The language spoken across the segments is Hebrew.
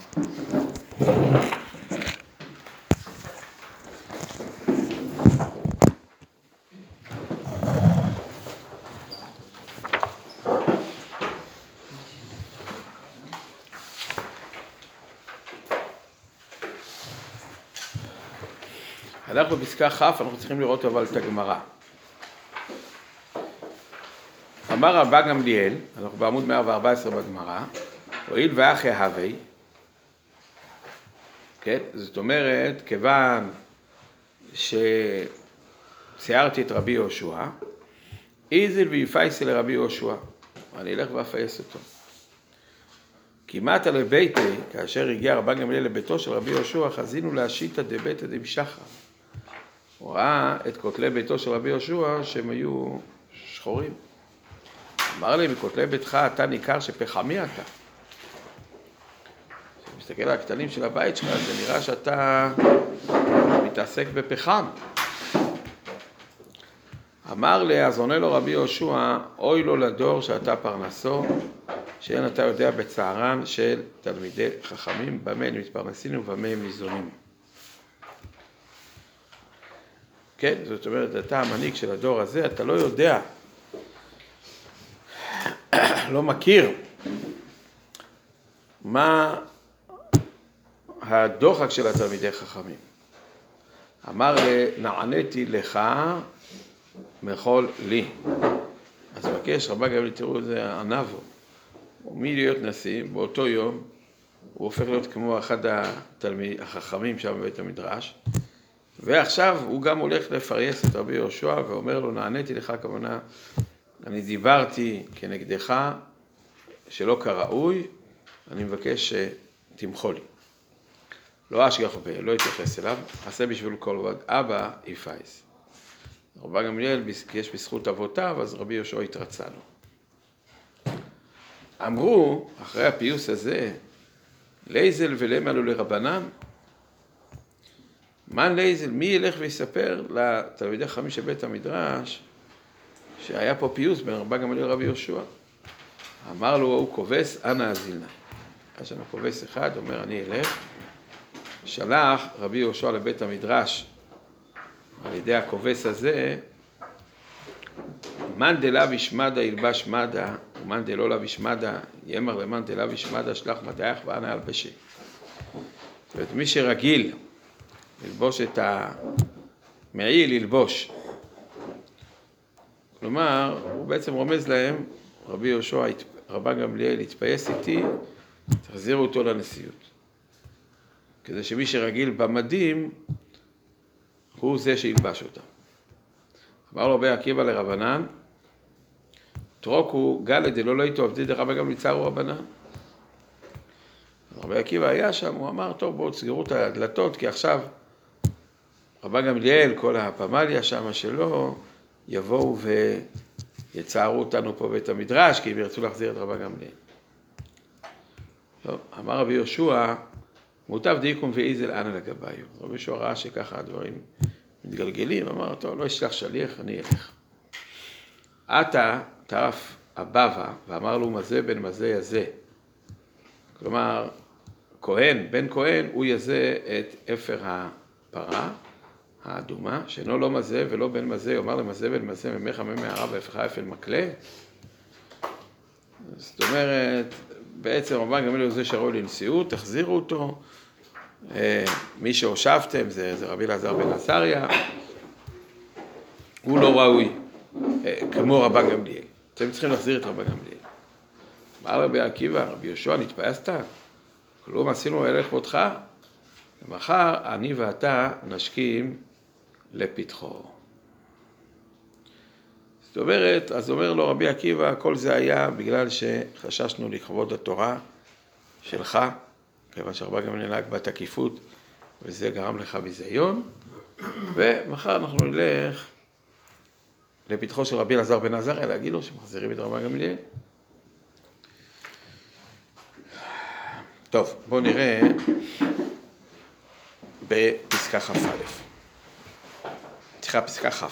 אנחנו בפסקה כ', אנחנו צריכים לראות אבל את הגמרא. אמר רבא גמליאל, אנחנו בעמוד 114 בגמרא, הואיל ואחי הווי, כן? זאת אומרת, כיוון שציירתי את רבי יהושע, איזל ויפייסי לרבי יהושע, אני אלך ואפייס אותו. כמעט על ביתי, כאשר הגיע רבא גמליאל לביתו של רבי יהושע, חזינו להשיטא דביתא דמשחר. הוא ראה את כותלי ביתו של רבי יהושע שהם היו שחורים. אמר לי, מכותלי ביתך אתה ניכר שפחמי אתה. כשמסתכל על הקטנים של הבית שלך, זה נראה שאתה מתעסק בפחם. אמר לי, אז עונה לו רבי יהושע, אוי לו לדור שאתה פרנסו, שאין אתה יודע בצערן של תלמידי חכמים, במה הם מתפרנסים ובמה הם ניזונים. כן, זאת אומרת, אתה המנהיג של הדור הזה, אתה לא יודע, לא מכיר מה הדוחק של התלמידי חכמים. אמר נעניתי לך מכל לי. אז מבקש רבא גמליאל, תראו את זה ענבו. מלהיות נשיא, באותו יום הוא הופך להיות כמו אחד החכמים שם בבית המדרש, ועכשיו הוא גם הולך לפרייס את רבי יהושע ואומר לו, נעניתי לך, כמובן, אני דיברתי כנגדך שלא כראוי, אני מבקש שתמחו לי. לא אשגח בו, לא יתייחס אליו, עשה בשביל כל עבד, אבא יפייס. רבא גמליאל, יש בזכות אבותיו, אז רבי יהושע התרצה לו. אמרו, אחרי הפיוס הזה, לייזל ולמלו לרבנן, מן לייזל, מי ילך ויספר לתלמידי חכמים של בית המדרש, שהיה פה פיוס בין רבא גמליאל לרבי יהושע. אמר לו, הוא כובס, אנא אזילנא. יש לנו כובס אחד, אומר, אני אלך. שלח רבי יהושע לבית המדרש, על ידי הכובס הזה, מן דלאו ישמדה ילבש מדה, ומן דלא לאו ישמדה, יאמר למן דלאו ישמדה, שלח מדייך ואנא אלבשי. זאת אומרת, מי שרגיל ללבוש את המעיל, ללבוש. כלומר, הוא בעצם רומז להם, רבי יהושע, רבא גמליאל, התפייס איתי, תחזירו אותו לנשיאות. כדי שמי שרגיל במדים, הוא זה שילבש אותם. אמר לו רבי עקיבא לרבנן, תרוקו גלא דלא לא איתו עבדי דרבא גמליאל צרו רבנן. רבי עקיבא היה שם, הוא אמר, טוב, בואו תסגרו את הדלתות, כי עכשיו רבא גמליאל, כל הפמליה שם שלו, יבואו ויצערו אותנו פה בית המדרש, כי הם ירצו להחזיר את רבא גמליאל. טוב, אמר רבי יהושע, מוטב דיקום ואיזל אנא לגביו. רבי יהושע ראה שככה הדברים מתגלגלים, אמר, טוב, לא ישלח שליח, אני אלך. עתה טרף הבבא, ואמר לו, מזה בן מזה יזה. כלומר, כהן, בן כהן, הוא יזה את אפר הפרה האדומה, שאינו לא מזה ולא בן מזה, יאמר למזה בן מזה, ממך ממערה ואפך אפל מקלה. זאת אומרת, בעצם רבן גמליאל הוא זה שראו לנשיאות, תחזירו אותו, מי שהושבתם זה רבי אלעזר בן עזריה, הוא לא ראוי כמו רבן גמליאל, אתם צריכים להחזיר את רבן גמליאל. אמר רבי עקיבא, רבי יהושע, נתפייסת? כלום עשינו הלך אותך, ומחר אני ואתה נשכים לפתחו. זאת אומרת, אז אומר לו רבי עקיבא, כל זה היה בגלל שחששנו לכבוד התורה שלך, כיוון שרבא גמליאל נהג בתקיפות, וזה גרם לך ביזיון, ומחר אנחנו נלך לפתחו של רבי אלעזר בן עזריה, להגיד לו שמחזירים את רבא גמליאל. טוב, בואו נראה בפסקה כ"א. פסקה כ'.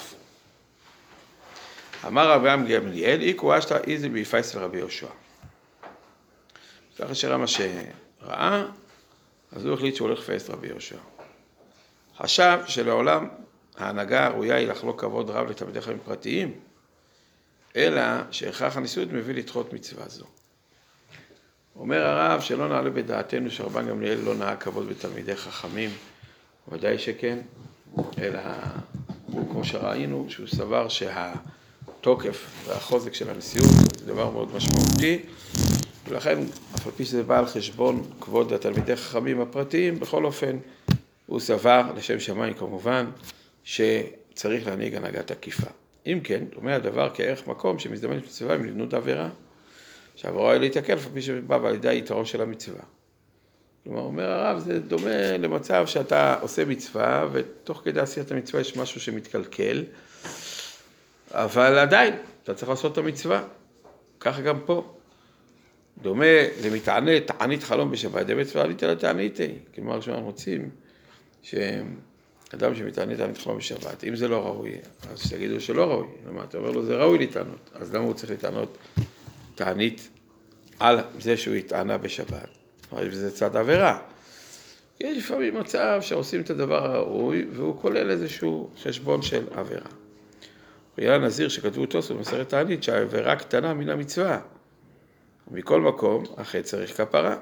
אמר רבי גמליאל, איקו אשתא איזיל ויפייס לרבי יהושע. ככה שראה מה שראה, אז הוא החליט שהוא הולך לפייס את רבי יהושע. חשב שלעולם ההנהגה הראויה היא לחלוק כבוד רב לתלמידי חכמים פרטיים, אלא שהכרח הנשיאות מביא לדחות מצווה זו. אומר הרב שלא נעלה בדעתנו שרבן גמליאל לא נהג כבוד בתלמידי חכמים, ודאי שכן, אלא הוא כמו שראינו שהוא סבר שהתוקף והחוזק של הנשיאות זה דבר מאוד משמעותי, ולכן אף על פי שזה בא על חשבון כבוד התלמידי חכמים הפרטיים, בכל אופן הוא סבר לשם שמיים כמובן שצריך להנהיג הנהגה תקיפה. אם כן, דומה הדבר כערך מקום שמזדמן מצווה עם לבנות עבירה, שהעבירה היא להתקל אף על פי שבא על ידי היתרון של המצווה. כלומר, אומר הרב, זה דומה למצב שאתה עושה מצווה, ותוך כדי עשיית המצווה יש משהו שמתקלקל, אבל עדיין, אתה צריך לעשות את המצווה. ככה גם פה. דומה למתענה, תענית חלום בשבת, די מצווה עלית על התעניתי. כלומר, שאנחנו רוצים שאדם שמתענה תענית חלום בשבת, אם זה לא ראוי, אז תגידו שלא ראוי. למה? אתה אומר לו, זה ראוי להתענות. אז למה הוא צריך להתענות תענית על זה שהוא התענה בשבת? וזה צד עבירה. יש לפעמים מצב שעושים את הדבר הראוי, והוא כולל איזשהו חשבון של עבירה. ויהיה נזיר שכתבו תוספות במסכת תענית, שהעבירה קטנה מן המצווה. ומכל מקום, החטא צריך כפרה.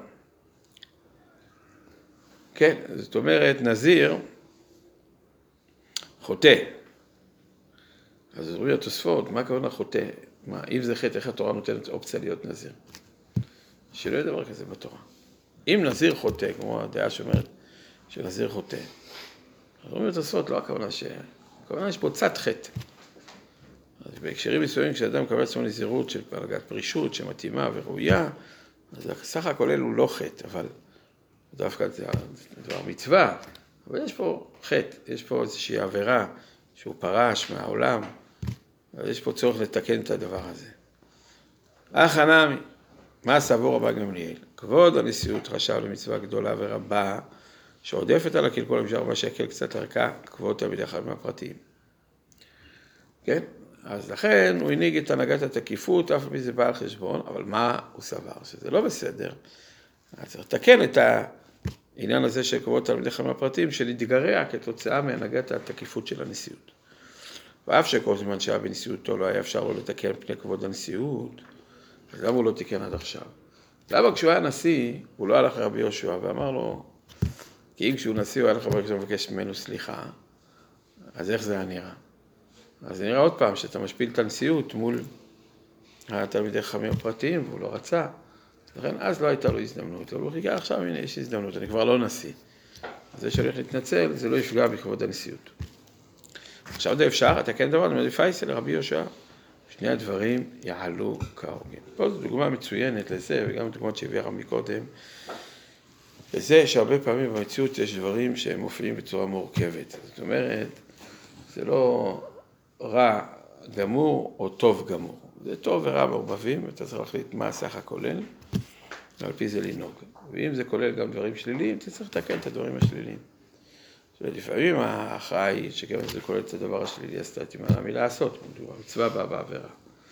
כן, זאת אומרת, נזיר חוטא. אז אומרים התוספות, מה הכוונה חוטא? מה, אם זה חטא, איך התורה נותנת אופציה להיות נזיר? שלא יהיה דבר כזה בתורה. אם נזיר חוטא, כמו הדעה שאומרת שנזיר חוטא, אז אומרים התוספות, לא הכוונה הכוונה יש פה צד חטא. אז בהקשרים מסוימים, כשאדם מקבל עצמו נזירות של פלגת פרישות, שמתאימה וראויה, אז הסך הכולל הוא לא חטא, אבל דווקא זה דבר מצווה, אבל יש פה חטא, יש פה איזושהי עבירה שהוא פרש מהעולם, אז יש פה צורך לתקן את הדבר הזה. החנמי, מה סבור רבן גמליאל? כבוד הנשיאות חשב למצווה גדולה ורבה, שעודפת על הקלקול למשל 4 שקל קצת ערכה, כבוד תלמידי חכמים הפרטיים. כן? אז לכן הוא הנהיג את הנהגת התקיפות, אף מי זה בא על חשבון, אבל מה הוא סבר? שזה לא בסדר. אז צריך לתקן את העניין הזה של כבוד תלמידי חכמים הפרטיים, שנתגרע כתוצאה מהנהגת התקיפות של הנשיאות. ואף שכל זמן שהיה בנשיאותו לא היה אפשר לו לתקן פני כבוד הנשיאות, אז למה הוא לא תיקן עד עכשיו? למה כשהוא היה נשיא, הוא לא הלך לרבי יהושע ואמר לו, כי אם כשהוא נשיא הוא היה לך ברגע מבקש ממנו סליחה, אז איך זה היה נראה? אז זה נראה עוד פעם שאתה משפיל את הנשיאות מול התלמידי חכמים הפרטיים, והוא לא רצה. לכן אז לא הייתה לו הזדמנות, אבל הוא חיכה עכשיו, הנה יש הזדמנות, אני כבר לא נשיא. אז זה שהולך להתנצל, זה לא יפגע בכבוד הנשיאות. עכשיו זה אפשר, אתה כן דבר, אני מעדיפה אצל רבי יהושע, שני הדברים יעלו כהוגן. פה זו דוגמה מצוינת לזה, וגם דוגמאות שהביא הרב מקודם, לזה שהרבה פעמים במציאות יש דברים שהם מופיעים בצורה מורכבת. זאת אומרת, זה לא רע גמור או טוב גמור. זה טוב ורע מעורבבים, ואתה צריך להחליט מה הסך הכולל, ועל פי זה לנהוג. ואם זה כולל גם דברים שליליים, אתה צריך לתקן את הדברים השליליים. ולפעמים ההכרעה היא שגם זה כולל את הדבר השלילי, אז אתה תימנע מלעשות, מצווה באה בעבירה.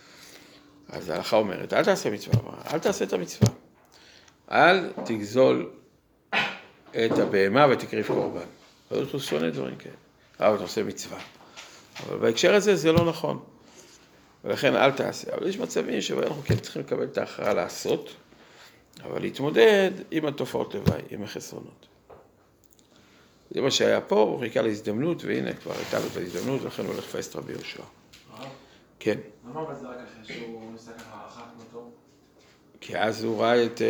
אז ההלכה אומרת, אל תעשה מצווה, אל תעשה את המצווה. אל תגזול את הבהמה ותקריב קורבן. לא אתה שונא דברים כאלה. אבל אתה עושה מצווה. אבל בהקשר הזה זה לא נכון. ולכן אל תעשה. אבל יש מצבים שבהם אנחנו כן צריכים לקבל את ההכרעה לעשות, אבל להתמודד עם התופעות לוואי, עם החסרונות. זה מה שהיה פה, הוא חיכה להזדמנות, והנה כבר הייתה לו את ההזדמנות, ולכן הוא הולך לפייס את רבי יהושע. כן. למה אבל זה רק אחרי שהוא ניסה ככה אחת מותו? כי אז הוא ראה את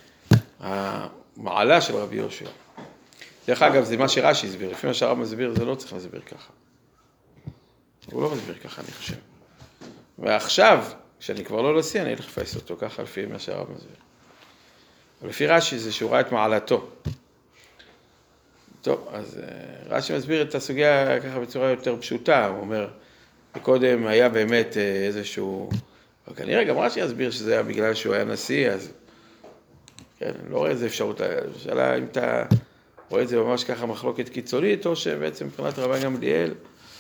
המעלה של רבי יהושע. דרך אגב, זה מה שרש"י הסביר. לפי מה שהרב מסביר, זה לא צריך להסביר ככה. הוא לא מסביר ככה, אני חושב. ועכשיו, כשאני כבר לא נשיא, אני הולך לפייס אותו ככה, לפי מה שהרב מסביר. אבל לפי רש"י זה שהוא ראה את מעלתו. טוב, אז רש"י מסביר את הסוגיה ככה בצורה יותר פשוטה. הוא אומר, קודם היה באמת איזשהו... אבל כנראה גם רש"י יסביר שזה היה בגלל שהוא היה נשיא, אז... כן, אני לא רואה איזה אפשרות. השאלה אם אתה רואה את זה ממש ככה מחלוקת קיצונית, או שבעצם מבחינת רבן גמליאל,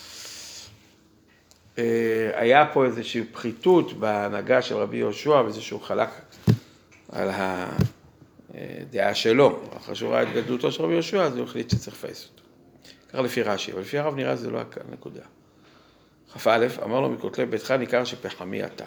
היה פה איזושהי פחיתות בהנהגה של רבי יהושע, ואיזשהו חלק על דעה שלו, אחרי שהוא ראה את גדלותו של רבי יהושע, אז הוא החליט שצריך לפייס אותו. ככה לפי רש"י, אבל לפי הרב נראה שזה לא הנקודה. כ"א, אמר לו מכותלי ביתך ניכר שפחמי אתה.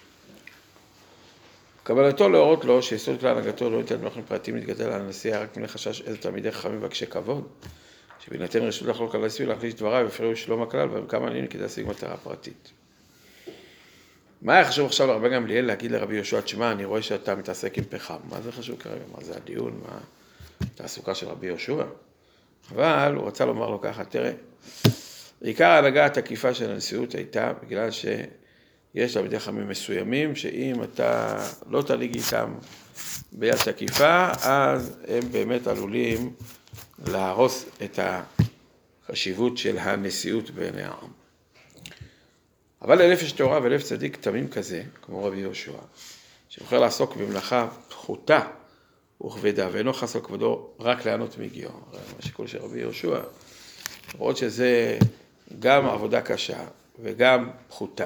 קבלתו להורות לו שיסוד כלל הנהגתו לא ניתן באופן פרטי להתגדל על הנשיאה רק מפני חשש איזה תלמידי חכמים מבקשי כבוד, שבהינתן רשות לחלוק על הנשיא ולהחליש דבריו והפריעו שלום הכלל, והם כמה עניינים כדי להשיג מטרה פרטית. מה היה חשוב עכשיו לרבי גמליאל להגיד לרבי יהושע, תשמע, אני רואה שאתה מתעסק עם פחם, מה זה חשוב כרגע? מה זה הדיון? מה התעסוקה של רבי יהושע? אבל הוא רצה לומר לו ככה, תראה, עיקר ההנהגה התקיפה של הנשיאות הייתה בגלל שיש תלמידי חכמים מסוימים, שאם אתה לא תנהיג איתם ביד תקיפה, אז הם באמת עלולים להרוס את החשיבות של הנשיאות בעיני העם. אבל לנפש טהורה ולב צדיק תמים כזה, כמו רבי יהושע, שיכול לעסוק במלאכה פחותה וכבדה, ואינו חס על כבודו רק לענות מגיעו. השיקול של רבי יהושע, למרות שזה גם עבודה קשה וגם פחותה.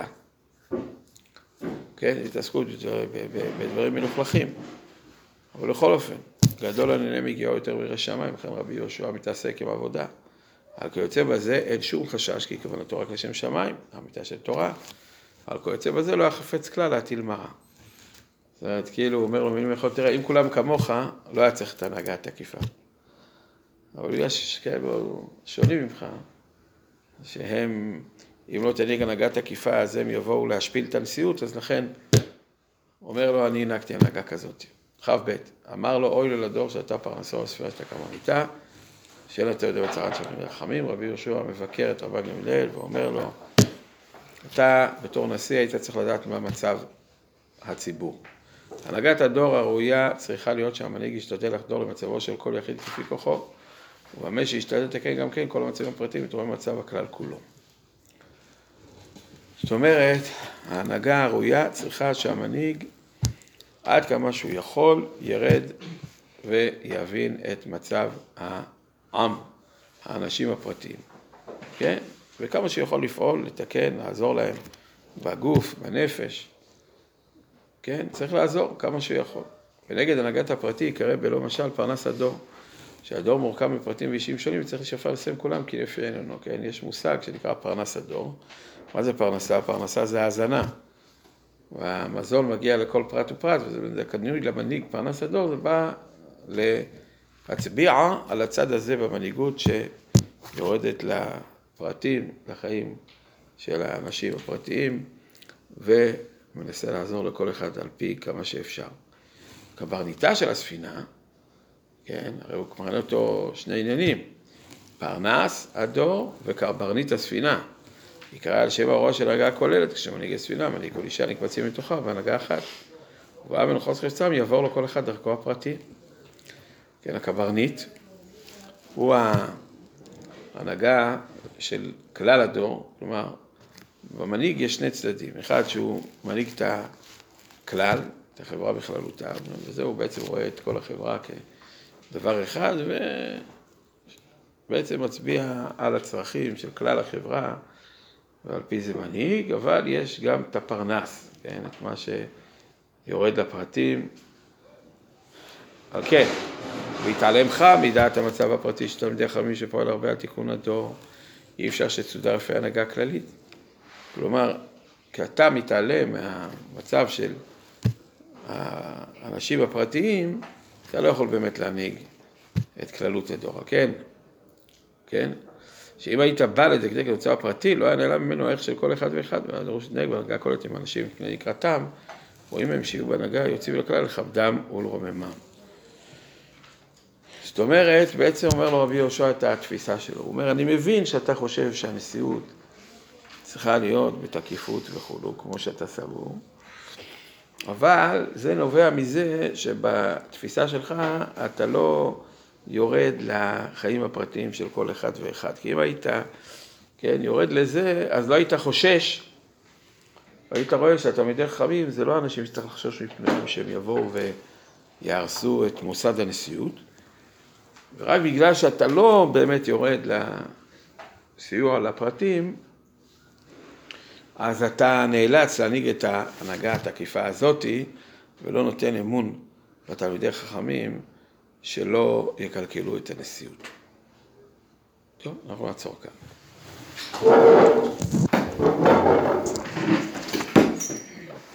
כן, התעסקות בדברים מלוכלכים. אבל לכל אופן, גדול הנהנה מגיעו יותר מירא שמיים, לכן רבי יהושע מתעסק עם עבודה. על כיוצא בזה אין שום חשש, כי כוונתו רק לשם שמיים, האמיתה של תורה. על כיוצא בזה לא יחפץ כלל להטיל מרה. זאת אומרת, כאילו, הוא אומר לו, מילים יכול, תראה, אם כולם כמוך, לא היה צריך את ההנהגה התקיפה. אבל יש כאלה שונים ממך, שהם, אם לא תנהיג הנהגה תקיפה, אז הם יבואו להשפיל את הנשיאות, אז לכן, אומר לו, אני הנהגתי הנהגה כזאת. כ"ב, אמר לו, אוי לדור שאתה פרנסו וספירה שאתה כמה מיתה, שאלה אתה יודע בצרת של חכמים, רבי יהושע מבקר את רבי גמליאל ואומר לו, אתה בתור נשיא היית צריך לדעת מה מצב הציבור. הנהגת הדור הראויה צריכה להיות שהמנהיג ישתדל לחדור למצבו של כל יחיד כפי כוחו, ובמה שישתדל לתקן גם כן כל המצבים הפרטיים מתורם מצב הכלל כולו. זאת אומרת, ההנהגה הראויה צריכה שהמנהיג עד כמה שהוא יכול ירד ויבין את מצב העם, האנשים הפרטיים, כן? וכמה שיכול לפעול, לתקן, לעזור להם בגוף, בנפש, כן? צריך לעזור כמה שיכול. ונגד הנהגת הפרטי יקרא בלא משל פרנס הדור, שהדור מורכב מפרטים ואישיים שונים, וצריך לשפר לסיים כולם כי לפי עינינו, כן? יש מושג שנקרא פרנס הדור. מה זה פרנסה? פרנסה זה האזנה. והמזון מגיע לכל פרט ופרט, וזה כנראה למנהיג פרנס הדור, זה בא להצביע על הצד הזה במנהיגות שיורדת לפרטים, לחיים של האנשים הפרטיים, ומנסה לעזור לכל אחד על פי כמה שאפשר. קברניטה של הספינה, כן, הרי הוא מראה אותו שני עניינים, פרנס הדור וקברניט הספינה. יקרא על שם הראש של הנהגה הכוללת, כשמנהיג הספינה, מנהיג כל אישה נקבצים מתוכה בהנהגה אחת. ובאה מנוחוס חפצם, יעבור לו כל אחד דרכו הפרטי. כן, הקברניט הוא ההנהגה של כלל הדור, כלומר, במנהיג יש שני צדדים. אחד שהוא מנהיג את הכלל, את החברה בכללותה, וזה הוא בעצם רואה את כל החברה כדבר אחד, ובעצם מצביע על הצרכים של כלל החברה, ועל פי זה מנהיג, אבל יש גם את הפרנס, כן? את מה שיורד לפרטים. על כן, והתעלמך מדעת המצב הפרטי של תלמידי חכמים שפועל הרבה על תיקון הדור, אי אפשר שתסודר לפי הנהגה כללית. כלומר, כי אתה מתעלם מהמצב של האנשים הפרטיים, אתה לא יכול באמת להנהיג את כללות הדור, כן? כן? שאם היית בא לדקדק למצב הפרטי, לא היה נעלם ממנו הערך של כל אחד ואחד, והדרוש להתנהג בהנהגה כוללת עם אנשים לקראתם, רואים הם שיהיו בהנהגה, יוצאים לכלל לכבדם ולרוממם. זאת אומרת, בעצם אומר לו רבי יהושע את התפיסה שלו. הוא אומר, אני מבין שאתה חושב שהנשיאות צריכה להיות בתקיפות וכולו, כמו שאתה סבור, אבל זה נובע מזה שבתפיסה שלך אתה לא יורד לחיים הפרטיים של כל אחד ואחד. כי אם היית, כן, יורד לזה, אז לא היית חושש, היית רואה שהתלמידי חכמים זה לא אנשים שצריך לחשוש מפניהם שהם יבואו ויהרסו את מוסד הנשיאות, ורק בגלל שאתה לא באמת יורד לסיוע לפרטים, אז אתה נאלץ להנהיג את ההנהגה התקיפה הזאת, ולא נותן אמון בתלמידי חכמים שלא יקלקלו את הנשיאות. טוב, אנחנו נעצור כאן.